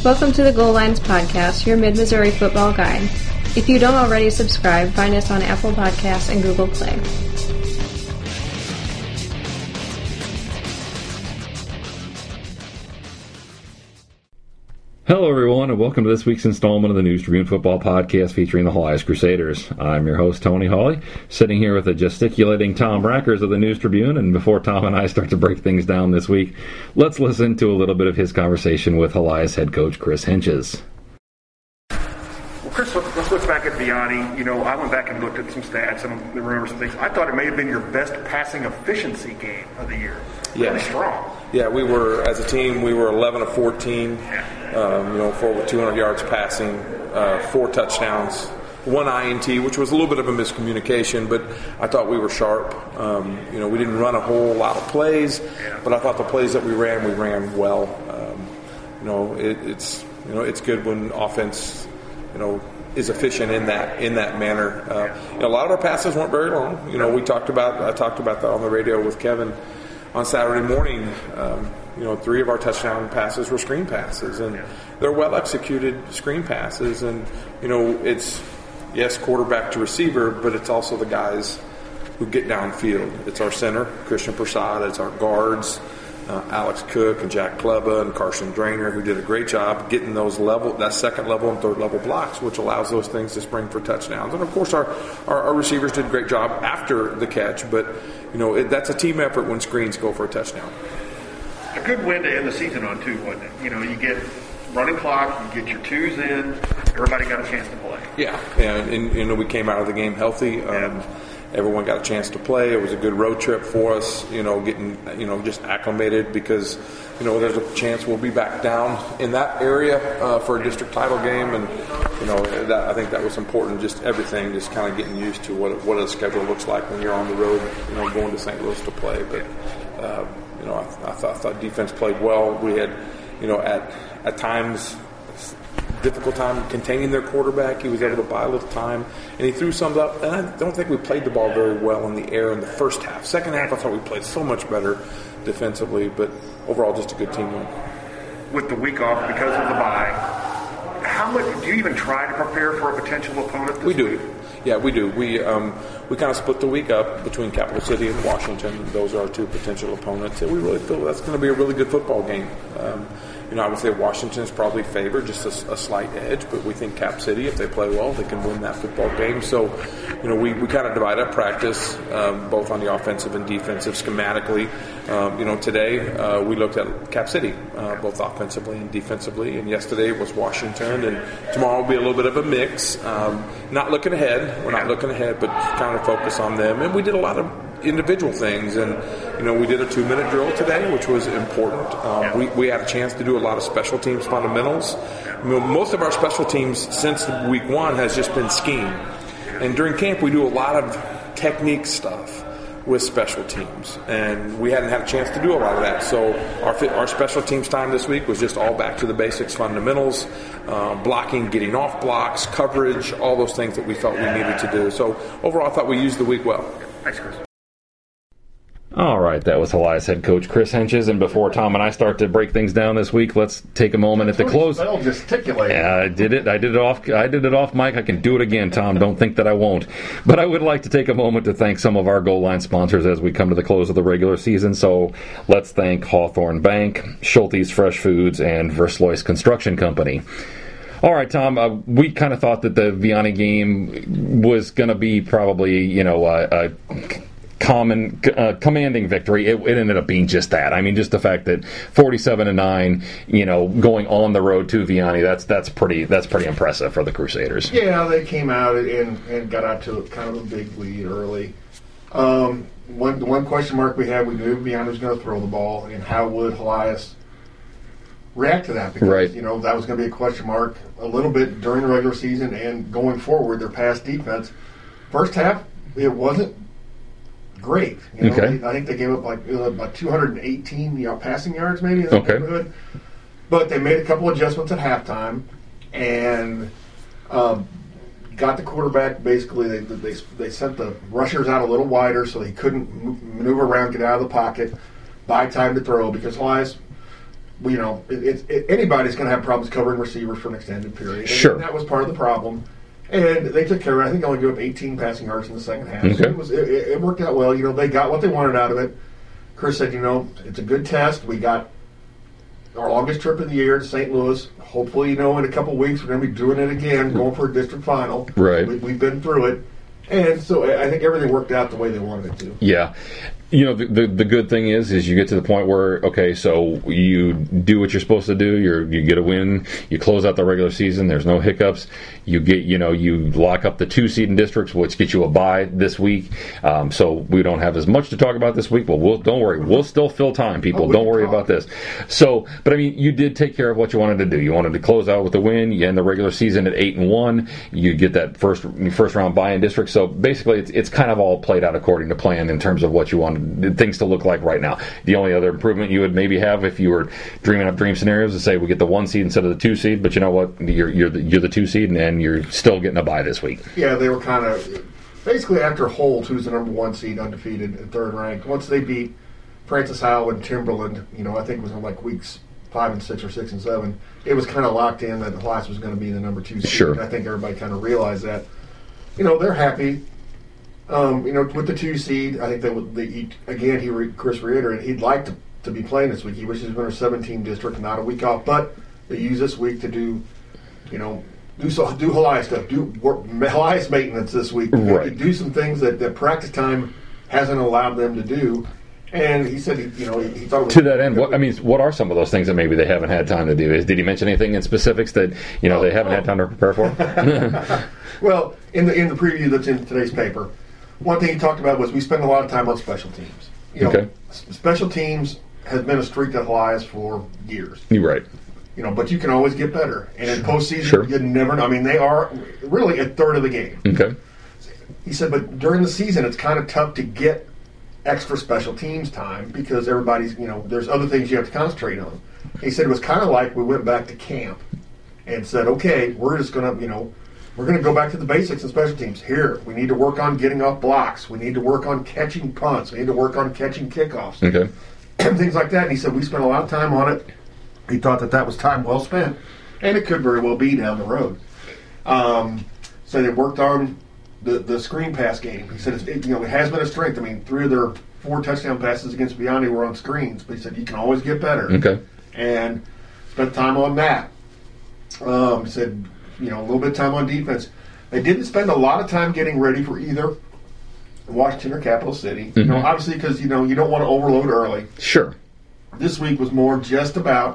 Welcome to the Goal Lines Podcast, your Mid-Missouri football guide. If you don't already subscribe, find us on Apple Podcasts and Google Play. Hello, everyone, and welcome to this week's installment of the News Tribune Football Podcast featuring the Helias Crusaders. I'm your host, Tony Hawley, sitting here with the gesticulating Tom Rackers of the News Tribune. And before Tom and I start to break things down this week, let's listen to a little bit of his conversation with Helias head coach Chris Hentges. Well, Chris, let's look back at Vianney. You know, I went back and looked at some stats and remember some things. I thought it may have been your best passing efficiency game of the year. Yeah. Really strong. Yeah, we were, as a team, we were 11 of 14, for over 200 yards passing, 4 touchdowns, 1 INT, which was a little bit of a miscommunication, but I thought we were sharp. We didn't run a whole lot of plays, but I thought the plays that we ran well. It's good when offense, is efficient in that manner. A lot of our passes weren't very long. I talked about that on the radio with Kevin on Saturday morning. 3 of our touchdown passes were screen passes, and they're well executed screen passes. And it's quarterback to receiver, but it's also the guys who get downfield. It's our center, Christian Prasad. It's our guards, Alex Cook and Jack Kleba and Carson Drainer, who did a great job getting that second level and third level blocks, which allows those things to spring for touchdowns. And of course, our receivers did a great job after the catch, but that's a team effort when screens go for a touchdown. A good win to end the season on, too, wasn't it? You get running clock, you get your twos in, everybody got a chance to play. Yeah, and we came out of the game healthy. Everyone got a chance to play. It was a good road trip for us, getting, just acclimated because, there's a chance we'll be back down in that area for a district title game. And, I think that was important, just everything, just kind of getting used to what a schedule looks like when you're on the road, going to St. Louis to play. But, I thought defense played well. We had, at times, difficult time containing their quarterback. He was able to buy a little time, and he threw some up. And I don't think we played the ball very well in the air in the first half. Second half, I thought we played so much better defensively, but overall, just a good team win. With the week off because of the bye, how much do you even try to prepare for a potential opponent this week? We do. Yeah, we do. We kind of split the week up between Capital City and Washington. Those are our 2 potential opponents, and we really feel that's going to be a really good football game. I would say Washington's probably favored, just a slight edge, but we think Cap City, if they play well, they can win that football game. So, we kind of divide up practice, both on the offensive and defensive schematically. Today we looked at Cap City, both offensively and defensively, and yesterday was Washington, and tomorrow will be a little bit of a mix. Not looking ahead. We're not looking ahead, but kind of focus on them. And we did a lot of individual things, and we did a 2-minute drill today, which was important. We had a chance to do a lot of special teams fundamentals. Most of our special teams since week 1 has just been scheme, and during camp we do a lot of technique stuff with special teams, and we hadn't had a chance to do a lot of that. So our special teams time this week was just all back to the basics, fundamentals, blocking, getting off blocks, coverage, all those things that we felt we needed to do. So overall, I thought we used the week well. Thanks, Chris. All right, that was Helias head coach Chris Hentges, and before Tom and I start to break things down this week, let's take a moment at the close. Gesticulating. Yeah, I did it off mic. I can do it again, Tom. Don't think that I won't. But I would like to take a moment to thank some of our goal line sponsors as we come to the close of the regular season. So let's thank Hawthorne Bank, Schulte's Fresh Foods, and Verslois Construction Company. All right, Tom, we kind of thought that the Vianney game was going to be probably, a commanding victory. It ended up being just that. I mean, just the fact that 47-9, going on the road to Vianney, that's pretty impressive for the Crusaders. Yeah, they came out and got out to kind of a big lead early. One question mark we had, we knew Vianney was going to throw the ball, and how would Helias react to that? Because that was going to be a question mark a little bit during the regular season and going forward. Their pass defense, first half, it wasn't great. Okay. I think they gave up about 218 passing yards maybe in that neighborhood. But they made a couple adjustments at halftime and got the quarterback. Basically, they sent the rushers out a little wider so he couldn't maneuver around, get out of the pocket, buy time to throw, because Helias anybody's going to have problems covering receivers for an extended period. Sure. And that was part of the problem. And they took care of it. I think they only gave up 18 passing yards in the second half. Okay. So it worked out well. They got what they wanted out of it. Chris said, it's a good test. We got our longest trip of the year to St. Louis. Hopefully, in a couple weeks, we're going to be doing it again, going for a district final. Right. We've been through it. And so I think everything worked out the way they wanted it to. Yeah. The good thing is you get to the point where, okay, so you do what you're supposed to do. You get a win. You close out the regular season. There's no hiccups. You get, you lock up the 2 seed in districts, which gets you a bye this week. So we don't have as much to talk about this week, but don't worry. We'll still fill time, people. Don't worry about this. So, but I mean, you did take care of what you wanted to do. You wanted to close out with a win. You end the regular season at 8-1. You get that first round bye in district. So basically, it's kind of all played out according to plan in terms of what you wanted things to look like right now. The only other improvement you would maybe have if you were dreaming up dream scenarios is say we get the 1 seed instead of the 2 seed, but you know what? You're the 2 seed and you're still getting a bye this week. Yeah, they were kind of basically after Holt, who's the number 1 seed, undefeated at third ranked. Once they beat Francis Howell and Timberland, I think it was in like weeks 5 and 6 or 6 and 7. It was kind of locked in that Helias was going to be the number 2 seed. Sure. And I think everybody kind of realized that. They're happy. With the 2 seed, I think Chris reiterated he'd like to be playing this week. He wishes he was in a 17 district, not a week off. But they use this week to do Helias stuff, do Helias maintenance this week. Right. Do some things that practice time hasn't allowed them to do. And he said, he thought to that end, what are some of those things that maybe they haven't had time to do? Did he mention anything in specifics that they haven't had time to prepare for? Well, in the preview that's in today's paper, one thing he talked about was we spend a lot of time on special teams. Okay. Special teams has been a streak at Helias for years. You're right. But you can always get better. And in postseason, Sure. You never know. I mean, they are really a third of the game. Okay. He said, but during the season, it's kind of tough to get extra special teams time because everybody's, there's other things you have to concentrate on. He said it was kind of like we went back to camp and said, okay, we're just going to, we're going to go back to the basics in special teams. Here, we need to work on getting off blocks. We need to work on catching punts. We need to work on catching kickoffs. Okay. And things like that. And he said we spent a lot of time on it. He thought that was time well spent. And it could very well be down the road. So they worked on the screen pass game. He said it has been a strength. I mean, 3 of their 4 touchdown passes against Biondi were on screens. But he said you can always get better. Okay. And spent time on that. He said, a little bit of time on defense. They didn't spend a lot of time getting ready for either Washington or Capital City. Mm-hmm. Obviously because, you don't want to overload early. Sure. This week was more just about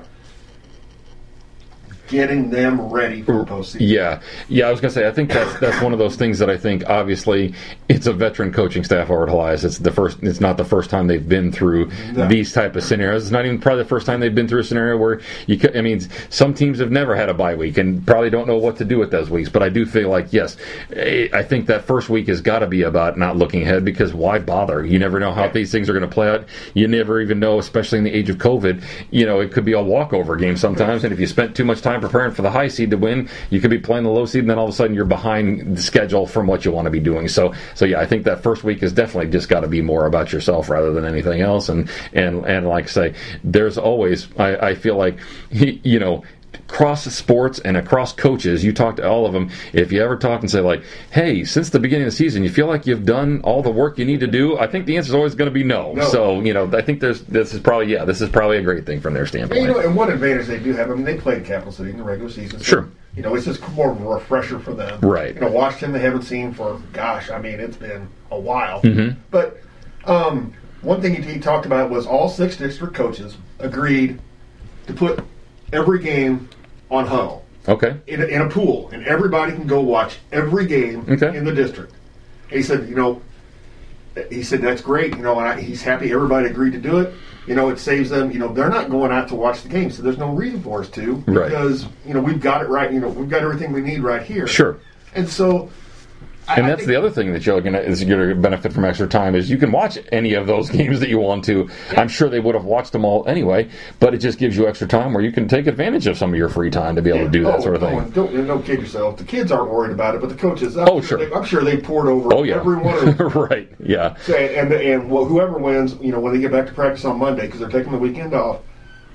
getting them ready for the postseason. Yeah. I was going to say, I think that's one of those things that I think obviously it's a veteran coaching staff over at Helias. It's not the first time they've been through these type of scenarios. It's not even probably the first time they've been through a scenario where some teams have never had a bye week and probably don't know what to do with those weeks. But I do feel like yes, I think that first week has got to be about not looking ahead because why bother? You never know how these things are going to play out. You never even know, especially in the age of COVID. It could be a walkover game sometimes, and if you spent too much time preparing for the high seed to win, you could be playing the low seed, and then all of a sudden you're behind the schedule from what you want to be doing. So yeah, I think that first week has definitely just got to be more about yourself rather than anything else. And like I say, there's always I feel like across sports and across coaches, you talk to all of them. If you ever talk and say like, "Hey, since the beginning of the season, you feel like you've done all the work you need to do?" I think the answer is always going to be no. So I think this is probably a great thing from their standpoint. And one advantage they do have, they played Capital City in the regular season. So, sure. It's just more of a refresher for them. Right. Washington they haven't seen for it's been a while. Mm-hmm. But one thing he talked about was all 6 district coaches agreed to put every game on Huddle. Okay. In a pool, and everybody can go watch every game in the district. He said, that's great. And he's happy everybody agreed to do it. It saves them. They're not going out to watch the game, so there's no reason for us to because we've got it right. We've got everything we need right here. Sure. And so. And that's the other thing that you're going to benefit from extra time is you can watch any of those games that you want to. Yeah. I'm sure they would have watched them all anyway, but it just gives you extra time where you can take advantage of some of your free time to be able to do that sort of thing. Don't kid yourself. The kids aren't worried about it, but the coaches. Sure. I'm sure they poured over every one of them. Right. Yeah. And whoever wins, when they get back to practice on Monday because they're taking the weekend off,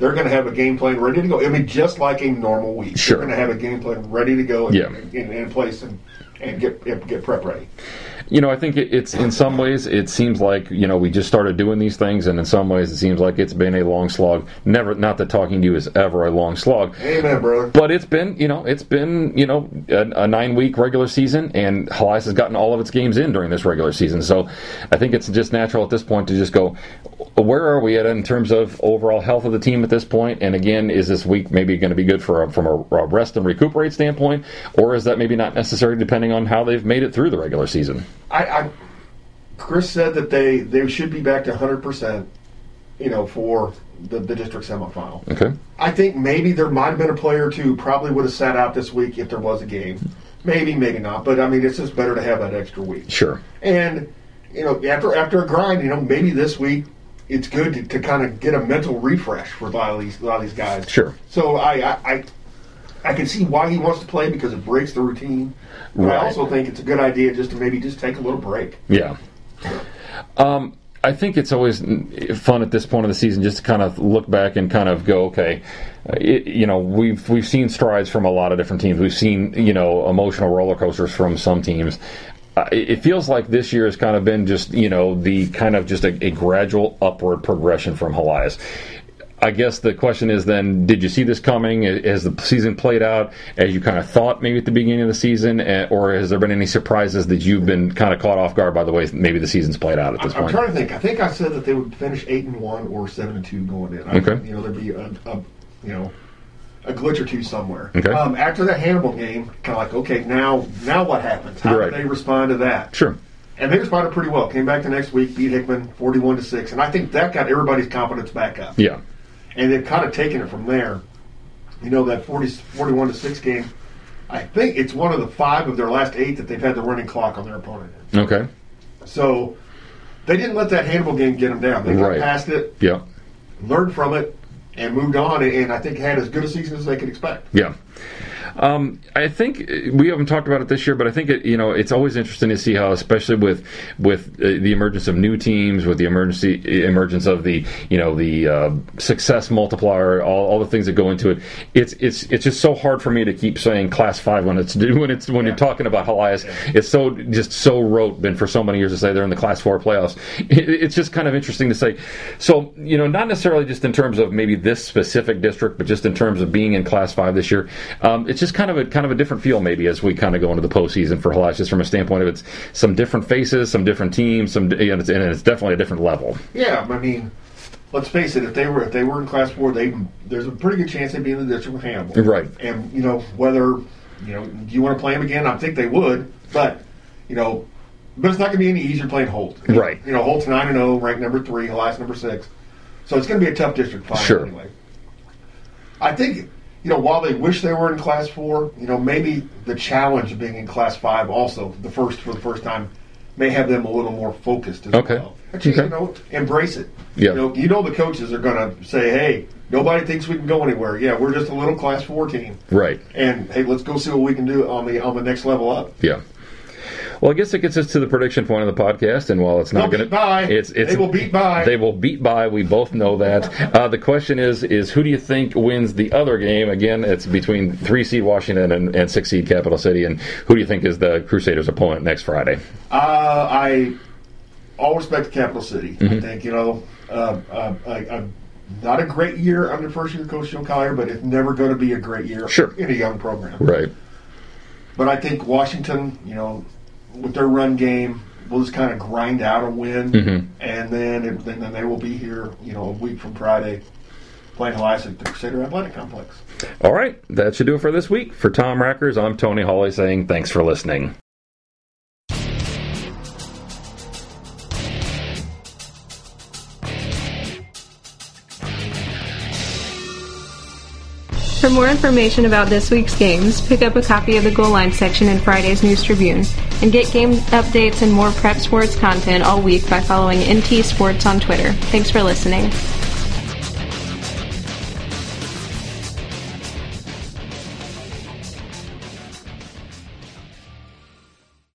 they're going to have a game plan ready to go. I mean, just like a normal week. Sure. They're going to have a game plan ready to go in place and get prep ready. I think it's in some ways it seems like we just started doing these things, and in some ways it seems like it's been a long slog. Not that talking to you is ever a long slog. Amen, brother. But it's been a 9-week regular season, and Helias has gotten all of its games in during this regular season. So I think it's just natural at this point to just go, where are we at in terms of overall health of the team at this point? And again, is this week maybe going to be good from a rest and recuperate standpoint, or is that maybe not necessary depending on how they've made it through the regular season? Chris said that they should be back to 100%, for the district semifinal. Okay. I think maybe there might have been a player or two probably would have sat out this week if there was a game. Maybe, maybe not. But I mean, it's just better to have that extra week. Sure. And after a grind, maybe this week it's good to kind of get a mental refresh for a lot of these guys. Sure. So I can see why he wants to play because it breaks the routine. But Right. I also think it's a good idea just to maybe just take a little break. Yeah. I think it's always fun at this point of the season just to kind of look back and kind of go, okay, we've seen strides from a lot of different teams. We've seen, emotional roller coasters from some teams. It feels like this year has kind of been just, the kind of just a gradual upward progression from Helias. I guess the question is then, did you see this coming? Has the season played out as you kind of thought maybe at the beginning of the season? Or has there been any surprises that you've been kind of caught off guard by the way maybe the season's played out at this point? I'm trying to think. I think I said that they would finish 8-1 or 7-2 going in. Okay. There'd be a glitch or two somewhere. Okay. After that Hannibal game, kind of like, okay, now what happens? How Right. do they respond to that? Sure. And they responded pretty well. Came back the next week, beat Hickman 41-6, and I think that got everybody's confidence back up. Yeah. And they've kind of taken it from there. That 41-6 game, I think it's one of the 5 of their last 8 that they've had the running clock on their opponent. Okay. So they didn't let that Hannibal game get them down. They got Right. past it, Yeah. learned from it, and moved on, and I think had as good a season as they could expect. Yeah. I think we haven't talked about it this year, but I think it's always interesting to see how, especially with the emergence of new teams, with the emergence of the success multiplier, all the things that go into it. It's just so hard for me to keep saying Class 5 when you're talking about Helias. It's so rote been for so many years to say they're in the Class 4 playoffs. It's just kind of interesting to say. So not necessarily just in terms of maybe this specific district, but just in terms of being in Class 5 this year. It's just kind of a different feel maybe as we kind of go into the postseason for Helias, just from a standpoint of it's some different faces, some different teams, and it's definitely a different level. Yeah, I mean, let's face it. If they were in Class 4, there's a pretty good chance they'd be in the district with Hannibal. Right. And whether do you want to play them again? I think they would, but but it's not going to be any easier playing Holt. Right. Holt's 9-0, ranked number 3, Helias number 6, so it's going to be a tough district final. Sure. Anyway. I think. While they wish they were in Class 4, maybe the challenge of being in Class 5 also, for the first time, may have them a little more focused as well. Actually, embrace it. Yeah. The coaches are going to say, hey, nobody thinks we can go anywhere. Yeah, we're just a little Class 4 team. Right. And, hey, let's go see what we can do on the next level up. Yeah. Well, I guess it gets us to the prediction point of the podcast, and while it's not going to, they will beat by. They will beat by. We both know that. The question is who do you think wins the other game? Again, it's between 3 seed Washington and 6 seed Capital City, and who do you think is the Crusaders' opponent next Friday? I all respect Capital City. Mm-hmm. I think not a great year under first-year coach Joe Collier, but it's never going to be a great year in a young program. Right. But I think Washington, with their run game, will just kind of grind out a win, and then they will be here, a week from Friday, playing Helias at the Crusader Athletic Complex. All right, that should do it for this week. For Tom Rackers, I'm Tony Hawley saying thanks for listening. For more information about this week's games, pick up a copy of the Goal Line section in Friday's News Tribune, and get game updates and more prep sports content all week by following NT Sports on Twitter. Thanks for listening.